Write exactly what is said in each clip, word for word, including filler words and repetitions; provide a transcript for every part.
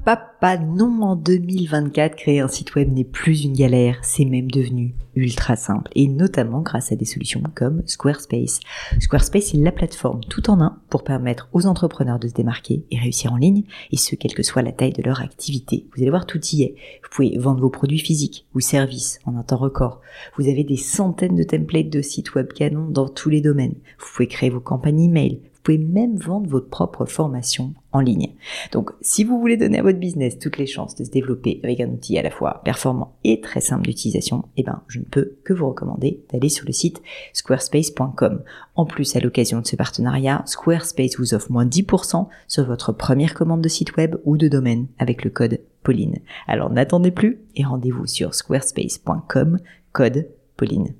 papa, non, en deux mille vingt-quatre, créer un site web n'est plus une galère, c'est même devenu ultra simple, et notamment grâce à des solutions comme Squarespace. Squarespace est la plateforme tout en un pour permettre aux entrepreneurs de se démarquer et réussir en ligne, et ce, quelle que soit la taille de leur activité. Vous allez voir, tout y est. Vous pouvez vendre vos produits physiques ou services en un temps record. Vous avez des centaines de templates de sites web canons dans tous les domaines. Vous pouvez créer vos campagnes email. Vous pouvez même vendre votre propre formation en ligne. Donc, si vous voulez donner à votre business toutes les chances de se développer avec un outil à la fois performant et très simple d'utilisation, eh ben, je ne peux que vous recommander d'aller sur le site squarespace point com. En plus, à l'occasion de ce partenariat, Squarespace vous offre moins dix pour cent sur votre première commande de site web ou de domaine avec le code Pauline. Alors, n'attendez plus et rendez-vous sur squarespace point com, code Pauline.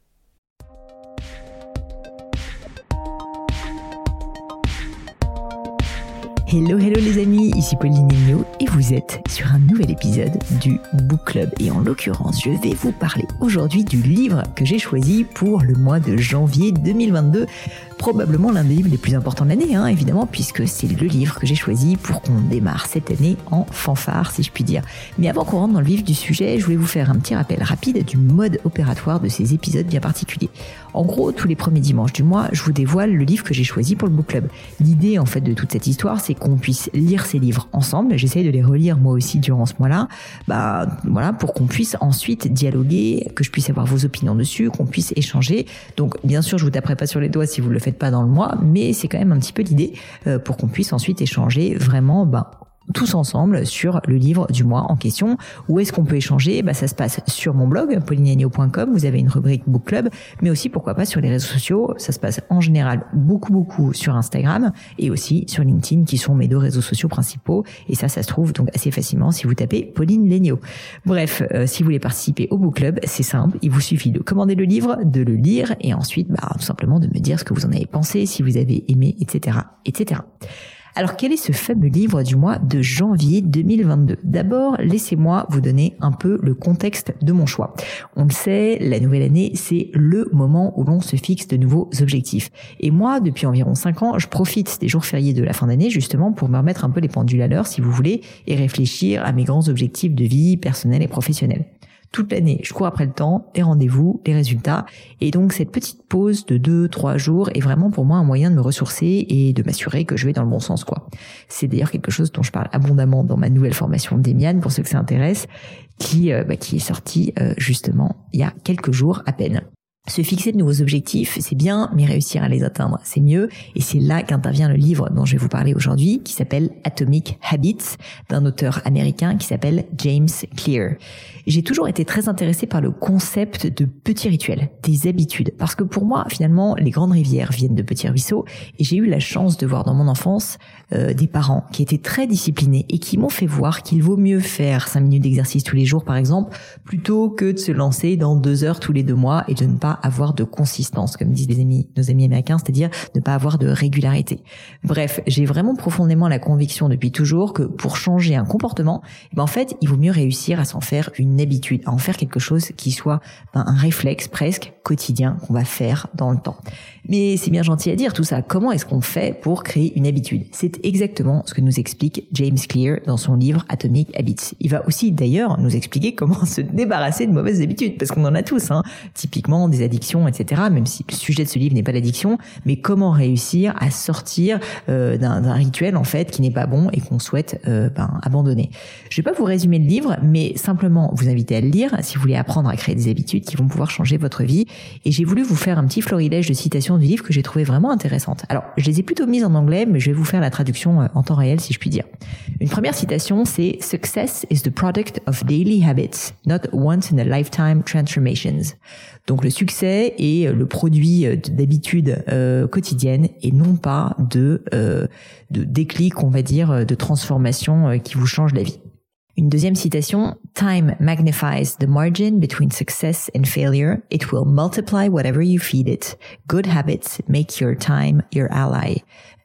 Hello, hello les amis, ici Pauline Legnaud et vous êtes sur un nouvel épisode du Book Club. Et en l'occurrence, je vais vous parler aujourd'hui du livre que j'ai choisi pour le mois de janvier deux mille vingt-deux. Probablement l'un des livres les plus importants de l'année, hein, évidemment, puisque c'est le livre que j'ai choisi pour qu'on démarre cette année en fanfare, si je puis dire. Mais avant qu'on rentre dans le vif du sujet, je voulais vous faire un petit rappel rapide du mode opératoire de ces épisodes bien particuliers. En gros, tous les premiers dimanches du mois, je vous dévoile le livre que j'ai choisi pour le Book Club. L'idée, en fait, de toute cette histoire, c'est qu'on puisse lire ces livres ensemble. J'essaye de les relire moi aussi durant ce mois-là, bah voilà, pour qu'on puisse ensuite dialoguer, que je puisse avoir vos opinions dessus, qu'on puisse échanger. Donc, bien sûr, je vous taperai pas sur les doigts si vous le faites pas dans le mois, mais c'est quand même un petit peu l'idée euh, pour qu'on puisse ensuite échanger vraiment, bah tous ensemble sur le livre du mois en question. Où est-ce qu'on peut échanger? Bah, ça se passe sur mon blog, pauline legnaud point com. Vous avez une rubrique Book Club, mais aussi, pourquoi pas, sur les réseaux sociaux. Ça se passe en général beaucoup, beaucoup sur Instagram et aussi sur LinkedIn, qui sont mes deux réseaux sociaux principaux. Et ça, ça se trouve donc assez facilement si vous tapez Pauline Legnaud. Bref, euh, si vous voulez participer au Book Club, c'est simple. Il vous suffit de commander le livre, de le lire et ensuite, bah, tout simplement de me dire ce que vous en avez pensé, si vous avez aimé, et cetera, et cetera. Alors, quel est ce fameux livre du mois de janvier deux mille vingt-deux? D'abord, laissez-moi vous donner un peu le contexte de mon choix. On le sait, la nouvelle année, c'est le moment où l'on se fixe de nouveaux objectifs. Et moi, depuis environ cinq ans, je profite des jours fériés de la fin d'année, justement, pour me remettre un peu les pendules à l'heure, si vous voulez, et réfléchir à mes grands objectifs de vie personnelle et professionnelle. Toute l'année, je cours après le temps, les rendez-vous, les résultats. Et donc, cette petite pause de deux, trois jours est vraiment pour moi un moyen de me ressourcer et de m'assurer que je vais dans le bon sens, quoi. C'est d'ailleurs quelque chose dont je parle abondamment dans ma nouvelle formation d'Emian, pour ceux que ça intéresse, qui, euh, bah, qui est sortie, euh, justement, il y a quelques jours à peine. Se fixer de nouveaux objectifs, c'est bien, mais réussir à les atteindre, c'est mieux. Et c'est là qu'intervient le livre dont je vais vous parler aujourd'hui, qui s'appelle Atomic Habits, d'un auteur américain qui s'appelle James Clear. J'ai toujours été très intéressée par le concept de petits rituels, des habitudes. Parce que pour moi, finalement, les grandes rivières viennent de petits ruisseaux. Et j'ai eu la chance de voir dans mon enfance euh, des parents qui étaient très disciplinés et qui m'ont fait voir qu'il vaut mieux faire cinq minutes d'exercice tous les jours, par exemple, plutôt que de se lancer dans deux heures tous les deux mois et de ne pas avoir de consistance, comme disent les amis, nos amis américains, c'est-à-dire ne pas avoir de régularité. Bref, j'ai vraiment profondément la conviction depuis toujours que pour changer un comportement, ben en fait, il vaut mieux réussir à s'en faire une habitude, à en faire quelque chose qui soit ben, un réflexe presque quotidien qu'on va faire dans le temps. Mais c'est bien gentil à dire tout ça. Comment est-ce qu'on fait pour créer une habitude? C'est exactement ce que nous explique James Clear dans son livre Atomic Habits. Il va aussi d'ailleurs nous expliquer comment se débarrasser de mauvaises habitudes, parce qu'on en a tous, hein. Typiquement des addictions, et cetera. Même si le sujet de ce livre n'est pas l'addiction, mais comment réussir à sortir euh, d'un, d'un rituel en fait qui n'est pas bon et qu'on souhaite euh, ben, abandonner. Je vais pas vous résumer le livre, mais simplement vous inviter à le lire si vous voulez apprendre à créer des habitudes qui vont pouvoir changer votre vie. Et j'ai voulu vous faire un petit florilège de citations du livre que j'ai trouvé vraiment intéressantes. Alors, je les ai plutôt mises en anglais, mais je vais vous faire la traduction en temps réel, si je puis dire. Une première citation, c'est « Success is the product of daily habits, not once in a lifetime transformations ». Donc, le succès est le produit d'habitudes euh, quotidiennes et non pas de, euh, de déclic, on va dire, de transformation euh, qui vous change la vie. Une deuxième citation, « Time magnifies the margin between success and failure. It will multiply whatever you feed it. Good habits make your time your ally.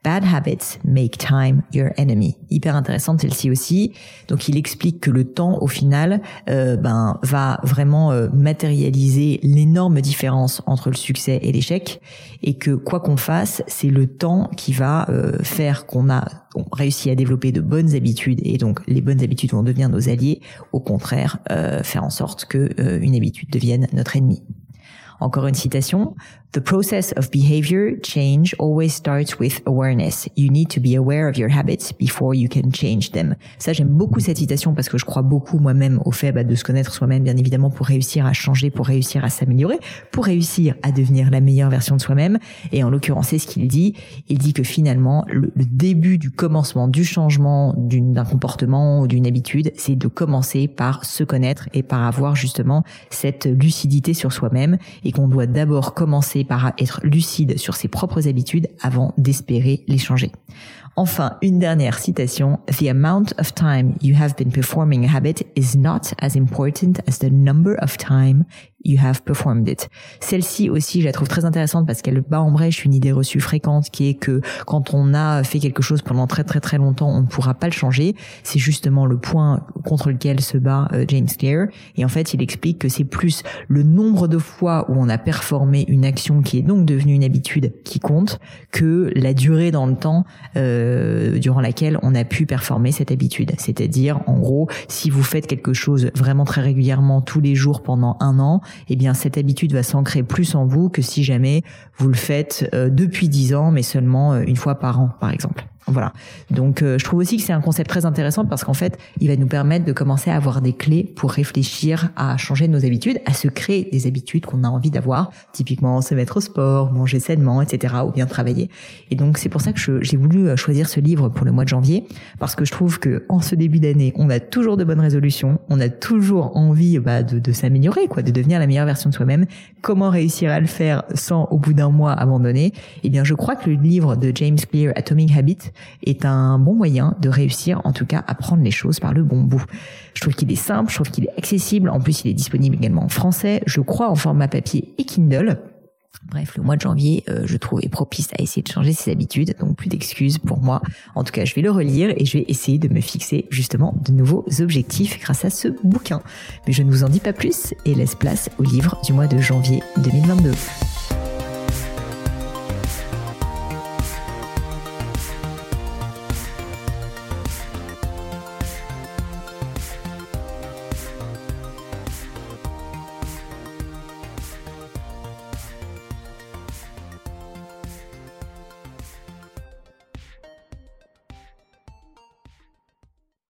Bad habits make time your enemy. Hyper intéressante celle-ci aussi. Donc il explique que le temps au final euh, ben va vraiment euh, matérialiser l'énorme différence entre le succès et l'échec, et que quoi qu'on fasse, c'est le temps qui va euh, faire qu'on a on réussi à développer de bonnes habitudes, et donc les bonnes habitudes vont devenir nos alliés. Au contraire, euh, faire en sorte que euh, une habitude devienne notre ennemi. Encore une citation. The process of behavior change always starts with awareness. You need to be aware of your habits before you can change them. Ça, j'aime beaucoup cette citation parce que je crois beaucoup moi-même au fait bah, de se connaître soi-même, bien évidemment, pour réussir à changer, pour réussir à s'améliorer, pour réussir à devenir la meilleure version de soi-même. Et en l'occurrence, c'est ce qu'il dit. Il dit que finalement, le, le début du commencement, du changement d'une, d'un comportement ou d'une habitude, c'est de commencer par se connaître et par avoir justement cette lucidité sur soi-même, et qu'on doit d'abord commencer par être lucide sur ses propres habitudes avant d'espérer les changer. Enfin, une dernière citation. The amount of time you have been performing a habit is not as important as the number of time you have performed it. Celle-ci aussi, je la trouve très intéressante parce qu'elle bat en brèche une idée reçue fréquente qui est que quand on a fait quelque chose pendant très très très longtemps, on ne pourra pas le changer. C'est justement le point contre lequel se bat euh, James Clear. Et en fait, il explique que c'est plus le nombre de fois où on a performé une action qui est donc devenue une habitude qui compte que la durée dans le temps euh, durant laquelle on a pu performer cette habitude. C'est-à-dire, en gros, si vous faites quelque chose vraiment très régulièrement tous les jours pendant un an, eh bien cette habitude va s'ancrer plus en vous que si jamais vous le faites euh, depuis dix ans, mais seulement euh, une fois par an, par exemple. Voilà. Donc euh, je trouve aussi que c'est un concept très intéressant parce qu'en fait, il va nous permettre de commencer à avoir des clés pour réfléchir à changer nos habitudes, à se créer des habitudes qu'on a envie d'avoir, typiquement se mettre au sport, manger sainement, et cetera, ou bien travailler. Et donc c'est pour ça que je, j'ai voulu choisir ce livre pour le mois de janvier, parce que je trouve que en ce début d'année, on a toujours de bonnes résolutions, on a toujours envie bah, de, de s'améliorer, quoi, de devenir la meilleure version de soi-même. Comment réussir à le faire sans au bout d'un mois abandonner? Eh bien, je crois que le livre de James Clear, Atomic Habits, est un bon moyen de réussir, en tout cas, à prendre les choses par le bon bout. Je trouve qu'il est simple, je trouve qu'il est accessible. En plus, il est disponible également en français. Je crois en format papier et Kindle. Bref, le mois de janvier, euh, je trouve, est propice à essayer de changer ses habitudes, donc plus d'excuses pour moi. En tout cas, je vais le relire et je vais essayer de me fixer justement de nouveaux objectifs grâce à ce bouquin. Mais je ne vous en dis pas plus et laisse place au livre du mois de janvier deux mille vingt-deux.